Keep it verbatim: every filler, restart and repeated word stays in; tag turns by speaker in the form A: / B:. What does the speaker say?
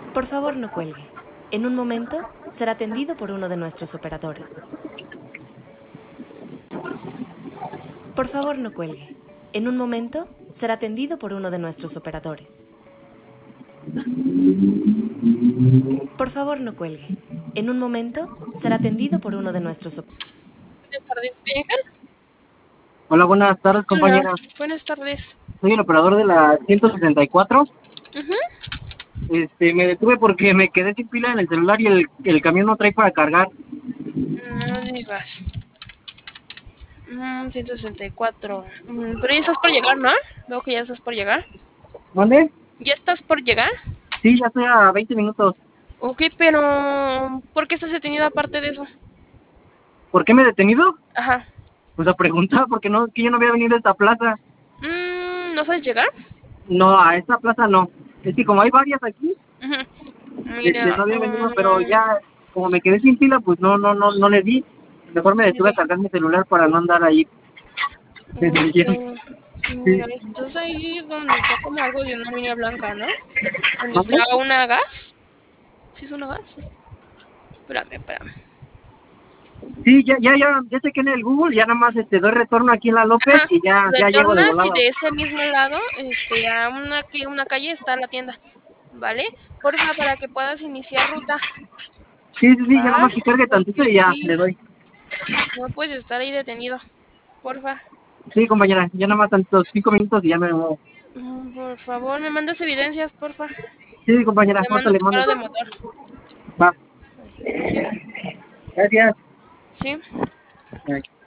A: Por favor, no cuelgue. En un momento será atendido por uno de nuestros operadores. Por favor, no cuelgue. En un momento será atendido por uno de nuestros operadores. Por favor, no cuelgue. En un momento será atendido por uno de nuestros operadores.
B: Buenas tardes, Ángel.
C: Hola, buenas tardes,
B: Hola,
C: compañera.
B: buenas tardes.
C: Soy el operador de la ciento sesenta y cuatro.
B: Uh-huh.
C: Este, me detuve porque me quedé sin pila en el celular y el, el camión no trae para cargar.
B: No digas. Mm, ciento sesenta y cuatro. Mm, pero ya estás por llegar, ¿no? Veo que ya estás por llegar.
C: ¿Dónde?
B: ¿Ya estás por llegar?
C: Sí, ya estoy a veinte minutos.
B: Ok, pero ¿por qué estás detenido aparte de eso?
C: ¿Por qué me he detenido?
B: Ajá.
C: Pues a preguntar, porque no, que yo no había venido a esta plaza.
B: Mm, ¿no sabes llegar?
C: No, a esta plaza no. Es que como hay varias aquí,
B: Uh-huh.
C: este,
B: Mira,
C: no había venido, pero
B: um,
C: ya, como me quedé sin pila, pues no, no, no, no le di. Mejor me detuve a cargar mi celular para no andar ahí.
B: okay.
C: Sí.
B: Mira, estás ahí donde está como algo de una línea blanca, ¿no? Donde
C: ¿Dónde?
B: está una gas. ¿Sí es una gas? Espérame, espérame.
C: Sí, ya, ya, ya, ya chequé en el Google, ya nada más este, doy retorno aquí en la López
B: Ajá.
C: y ya, ya llego de
B: Retornas y
C: volada.
B: de ese mismo lado, este, a una, que- una calle está la tienda, ¿vale? Porfa, para que puedas iniciar ruta.
C: Sí, sí, sí, ya nada
B: Ah,
C: más que cargue tantito
B: porque
C: y ya,
B: sí,
C: le doy.
B: no puedes estar ahí detenido. Porfa.
C: Sí, compañera, ya nada más tantos cinco minutos y ya me muevo.
B: Mm, Por favor, me mandas evidencias, porfa.
C: Sí, compañera,
B: Te
C: ahorita
B: mando
C: le
B: tu
C: mando.
B: paro de motor.
C: Va.
B: Sí.
C: Gracias.
B: Sí.
C: Bye.